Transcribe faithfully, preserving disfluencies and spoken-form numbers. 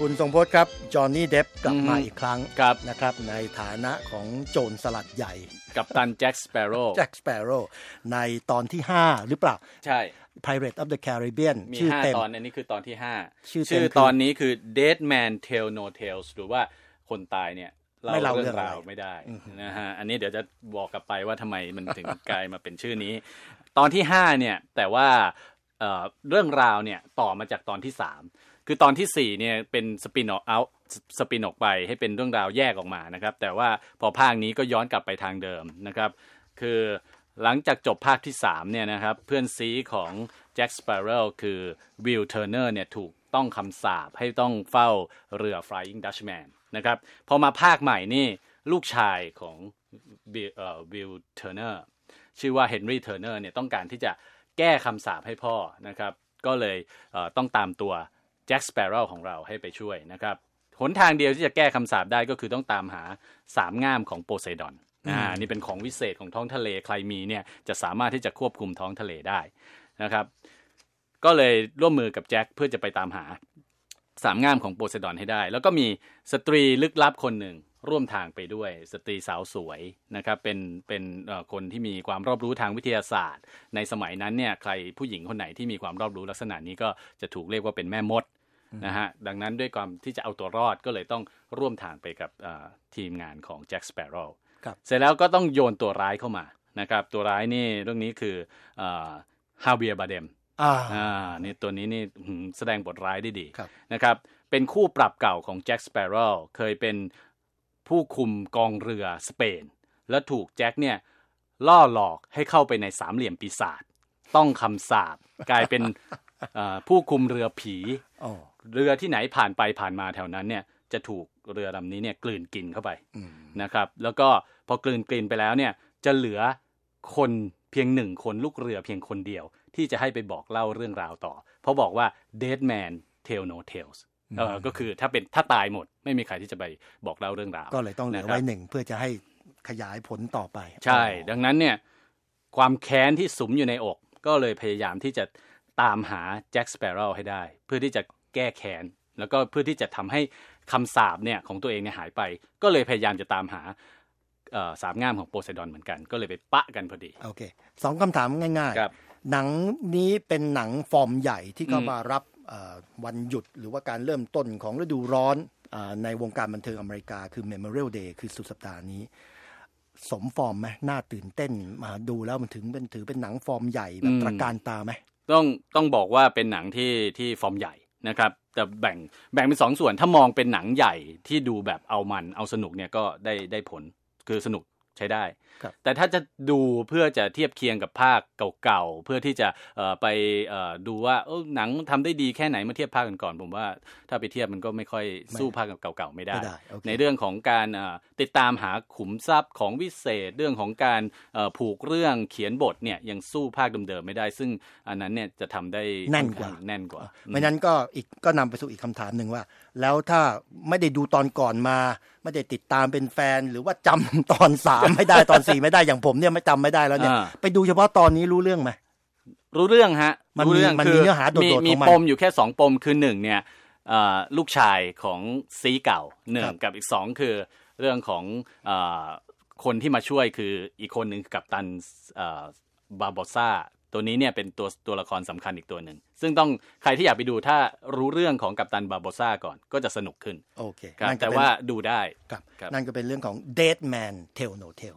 คุณทรงพจน์ครับจอห์นนี่เดฟกลับมาอีกครั้งนะครับในฐานะของโจรสลัดใหญ่กัปตันแจ็คสเปโร่แจ็คสเปโร่ในตอนที่ห้าหรือเปล่าใช่ Pirates of the Caribbean มีห้าตอนอันนี้คือตอนที่ห้าชื่อชื่อตอนนี้คือ Dead Man Tell No Tales หรือว่าคนตายเนี่ยไม่เล่าเรื่องราวไม่ได้นะฮะอันนี้เดี๋ยวจะบอกกลับไปว่าทำไมมันถึงกลายมาเป็นชื่อนี้ตอนที่ห้าเนี่ยแต่ว่าเอ่อเรื่องราวเนี่ยต่อมาจากตอนที่สามคือตอนที่สี่เนี่ยเป็นสปินออกเอาสปินออกไปให้เป็นเรื่องราวแยกออกมานะครับแต่ว่าพอภาคนี้ก็ย้อนกลับไปทางเดิมนะครับคือหลังจากจบภาคที่สามเนี่ยนะครับเพื่อนซีของแจ็คสเปโร่คือวิลเทอร์เนอร์เนี่ยถูกต้องคำสาปให้ต้องเฝ้าเรือ Flying Dutchman นะครับพอมาภาคใหม่นี่ลูกชายของวิลเทอร์เนอร์ชื่อว่าเฮนรี่เทอร์เนอร์เนี่ยต้องการที่จะแก้คำสาปให้พ่อนะครับก็เลยเอ่อต้องตามตัวแจ็คสเปโร่ของเราให้ไปช่วยนะครับหนทางเดียวที่จะแก้คำสาปได้ก็คือต้องตามหาสามง่ามของโพไซดอนอ่านี่เป็นของวิเศษของท้องทะเลใครมีเนี่ยจะสามารถที่จะควบคุมท้องทะเลได้นะครับก็เลยร่วมมือกับแจ็คเพื่อจะไปตามหาสามง่ามของโพไซดอนให้ได้แล้วก็มีสตรีลึกลับคนหนึ่งร่วมทางไปด้วยสตรีสาวสวยนะครับเป็นเป็นคนที่มีความรอบรู้ทางวิทยาศาสตร์ในสมัยนั้นเนี่ยใครผู้หญิงคนไหนที่มีความรอบรู้ลักษณะนี้ก็จะถูกเรียกว่าเป็นแม่มดนะฮะดังนั้นด้วยความที่จะเอาตัวรอดก็เลยต้องร่วมทางไปกับทีมงานของแจ็คสเปโร่เสร็จแล้วก็ต้องโยนตัวร้ายเข้ามานะครับตัวร้ายนี่เรื่องนี้คือฮาเวียร์บาเดมอ่าอ่านี่ตัวนี้นี่แสดงบทร้ายได้ดีนะครับเป็นคู่ปรับเก่าของแจ็คสเปโร่เคยเป็นผู้คุมกองเรือสเปนแล้วถูกแจ็คเนี่ยล่อหลอกให้เข้าไปในสามเหลี่ยมปีศาจต้องคำสาปกลายเป็นผู้คุมเรือผีเรือที่ไหนผ่านไปผ่านมาแถวนั้นเนี่ยจะถูกเรือลำนี้เนี่ยกลืนกินเข้าไปนะครับแล้วก็พอกลืนกินไปแล้วเนี่ยจะเหลือคนเพียงหนึ่งคนลูกเรือเพียงคนเดียวที่จะให้ไปบอกเล่าเรื่องราวต่อเพราะบอกว่า Dead Man Tell No Talesเออก็คือถ้าเป็นถ้าตายหมดไม่มีใครที่จะไปบอกเล่าเรื่องราวก็เลยต้องเหลือไว้หนึ่งเพื่อจะให้ขยายผลต่อไปใช่ดังนั้นเนี่ยความแค้นที่สุมอยู่ในอกก็เลยพยายามที่จะตามหาแจ็คสเปโร่ให้ได้เพื่อที่จะแก้แค้นแล้วก็เพื่อที่จะทำให้คำสาปเนี่ยของตัวเองเนี่ยหายไปก็เลยพยายามจะตามหาสามง่ามของโพไซดอนเหมือนกันก็เลยไปปะกันพอดีโอเคสองคำถามง่ายๆหนังนี้เป็นหนังฟอร์มใหญ่ที่เข้ามารับวันหยุดหรือว่าการเริ่มต้นของฤดูร้อนในวงการบันเทิงอเมริกาคือ Memorial Day คือสุดสัปดาห์นี้สมฟอร์มไหมน่าตื่นเต้นมาดูแล้วมันถึงเป็นถือเป็นหนังฟอร์มใหญ่แบบตระการตาไหมต้องต้องบอกว่าเป็นหนังที่ที่ฟอร์มใหญ่นะครับแต่แบ่งแบ่งเป็นสองส่วนถ้ามองเป็นหนังใหญ่ที่ดูแบบเอามันเอาสนุกเนี่ยก็ได้ได้ผลคือสนุกใช้ได้แต่ถ้าจะดูเพื่อจะเทียบเคียงกับภาคเก่าๆเพื่อที่จะเอ่อไปเอ่อดูว่าเออหนังทำได้ดีแค่ไหนเมื่อเทียบภาคก่อนๆผมว่าถ้าไปเทียบมันก็ไม่ค่อยสู้ภาคเก่าๆไม่ได้ในเรื่องของการติดตามหาขุมทรัพย์ของวิเศษเรื่องของการผูกเรื่องเขียนบทเนี่ยยังสู้ภาคเดิมๆไม่ได้ซึ่งอันนั้นเนี่ยจะทำได้แน่นกว่าแน่นกว่าไม่นั้นก็อีกก็นำไปสู่อีกคำถามหนึ่งว่าแล้วถ้าไม่ได้ดูตอนก่อนมาไม่ได้ติดตามเป็นแฟนหรือว่าจำตอนสามไม่ได้ตอนสี่ไม่ได้อย่างผมเนี่ยไม่จำไม่ได้แล้วเนี่ยไปดูเฉพาะตอนนี้รู้เรื่องไหมรู้เรื่องฮะรู้เรื่องมันมีเนื้อหาโดดๆของมันมีปมอยู่แค่สองปมคือหนึ่งเนี่ยลูกชายของซีเก่าหนึ่งกับอีกสองคือเรื่องของคนที่มาช่วยคืออีกคนหนึ่งกัปตันบาร์โบซ่าตัวนี้เนี่ยเป็นตัวตัวละครสำคัญอีกตัวหนึ่งซึ่งต้องใครที่อยากไปดูถ้ารู้เรื่องของกัปตันบาร์โบซ่าก่อนก็จะสนุกขึ้นโอเคแต่ว่าดูได้นั่นก็เป็นเรื่องของ Dead Man Tell No Tales